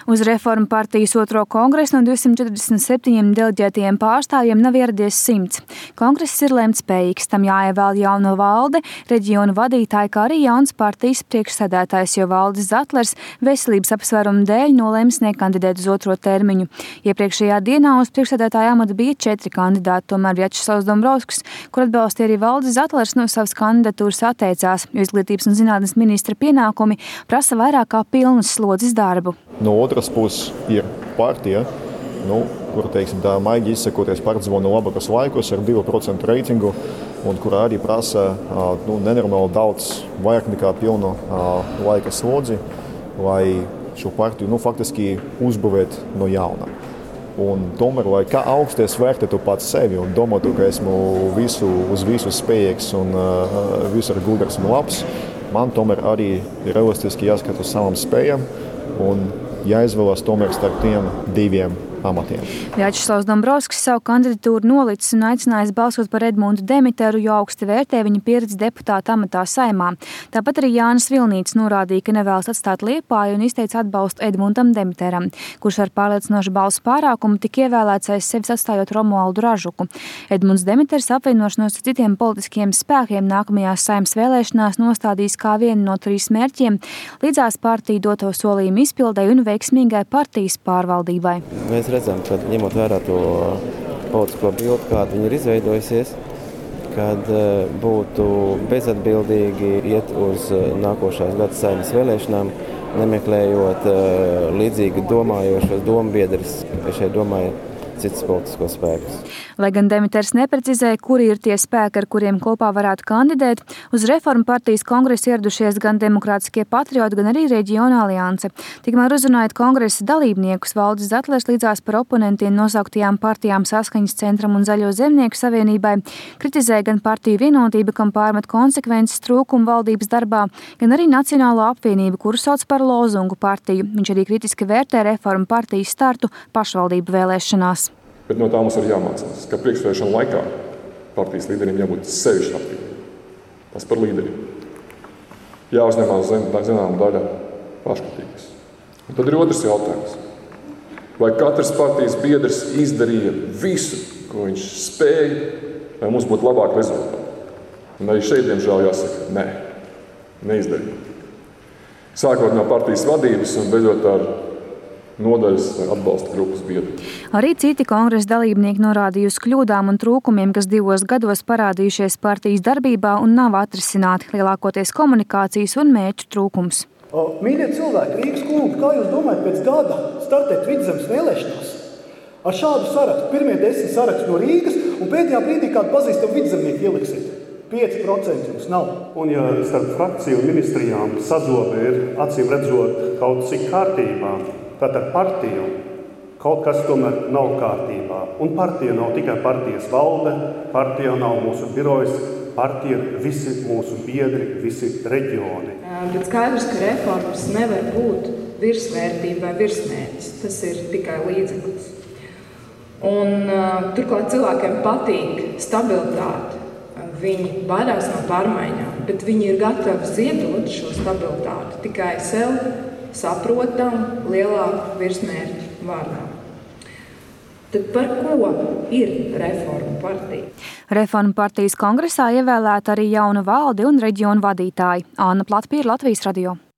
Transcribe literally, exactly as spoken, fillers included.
Uz Reformu partijas otro kongresu no divsimt četrdesmit septiņiem deleģētajiem pārstāvjiem nav ieradies simts. Kongress ir lemtspējīgs, tam jāievēl jauna valde, reģionu vadītāji, kā arī jauns partijas priekšsēdētājs, jo Valdis Zatlers veselības apsvērumu dēļ nolēmis nekandidēt uz otro termiņu. Iepriekšējā dienā uz priekšsēdētāja amata bija četri kandidāti, tomēr Vjačeslavs Dombrovskis, kur atbalstīja arī Valdis Zatlers, no savas kandidatūras atteicās, jo izglītības un zinātnes ministra pienākumi prasa vairāk kā pilnas slodzes darbu. No otras puses ir partija, nu, kur, teiksim, tā maigi izsakoties pārdzīvo no labākos laikos ar divu procentu reitingu, un kurā arī prasa nu, nenormāli daudz vairāk nekā pilnu laika slodzi, lai šo partiju nu, faktiski uzbūvēt no jauna. Un tomēr, lai kā augsti es vērtētu pats sevi un domātu, ka esmu visu, uz visu spējīgs un uh, visu ar gudrs un labs, man tomēr arī ir realistiski jāskat uz savām spējām un jāizvēlas tomēr starp tiem diviem amatiem. Vjačeslavs Dombrovskis savu kandidatūru nolicis un aicinājis balsot par Edmundu Demiteru, jo augsti vērtē viņa pieredzi deputāta amatā Saeimā. Tāpat arī Jānis Vilnītis norādīja, ka nevēlas atstāt Liepāju un izteica atbalstu Edmundam Demiteram, kurš ar pārliecinošu balsu pārākumu tika ievēlēts aiz sevis atstājot Romualdu Ražuku. Edmunds Demiters apvienošanos ar citiem politiskiem spēkiem nākamajās Saeimas vēlēšanās nostādīs kā vienu no trīs mērķiem līdzās partiju doto solījumu izpildei un veiksmīgai partijas pārvaldībai. Mēs redzam, ka ņemot vērā to politisko bildi, kāda viņa ir izveidojusies, kad būtu bezatbildīgi iet uz nākošās gada Saeimas vēlēšanām, nemeklējot līdzīgi domājošos dombiedrus, ka šeit domāja citas politiskos spēkus. Lai gan Demiters neprecizēja, kuri ir tie spēki, ar kuriem kopā varētu kandidēt, uz Reformu partijas kongresu ieradušies gan demokrātiskie patrioti, gan arī reģiona alianse. Tikmēr uzrunājot kongresa dalībniekus, Valdis Zatlers līdzās par oponentiem nosauktajām partijām Saskaņas centram un Zaļo zemnieku savienībai kritizēja gan partiju vienotību, kam pārmet konsekvences trūkumu valdības darbā, gan arī Nacionālo apvienību, kuru sauc par lozungu partiju. Viņš arī kritiski vērtē Reformu partijas startu pašvaldību vēlēšanās. Bet no tā mums ir jāmācās, ka priekšvēlēšanu laikā partijas līderiem jābūt sevišķi aktīviem. Tas par līderiem. Jāuzņemās zināma daļa paškritīgas. Un tad ir otrs jautājums. Vai katrs partijas biedrs izdarīja visu, ko viņš spēja, lai mums būtu labāk rezultāti? Un arī šeit, diemžēl, jāsaka, nē, neizdarīja. Sākot no partijas vadības un beidzot ar nodaļas atbalsta grupas biedri. Arī citi kongresa dalībnieki norādīja uz kļūdām un trūkumiem, kas divos gados parādījušies partijas darbībā un nav atrisināti, lielākoties komunikācijas un mērķu trūkums. Mīļie cilvēki, Rīgas kungi, kā jūs domājat pēc gada startēt Vidzemes vēlēšanās? Ar šādu sarakstu, pirmie desmit sarakstu no Rīgas un pēdējā brīdī kādu pazīstamu vidzemnieku ieliksiet. pieci procenti jums nav. Un ja starp frakciju un ministrijām sazobe ir acīm redzot kaut cik kārtībā, tātad partiju kaut kas tomēr nav kārtībā. Un partija nav tikai partijas valde, partija nav mūsu birojas, partija ir visi mūsu biedri, visi reģioni. Bet skaidrs, ka reformas nevar būt virsvērtība vai virsmērķis. Tas ir tikai līdzeklis. Un uh, turklāt cilvēkiem patīk stabilitāte. Viņi baidās no pārmaiņām, bet viņi ir gatavi ziedot šo stabilitāti tikai sev saprotam lielāku virsmērķu vārdā. Tad par ko ir Reformu partija? Reformu partijas kongresā ievēlēta arī jauna valde un reģionu vadītāji. Anna Platpīra, Latvijas radio.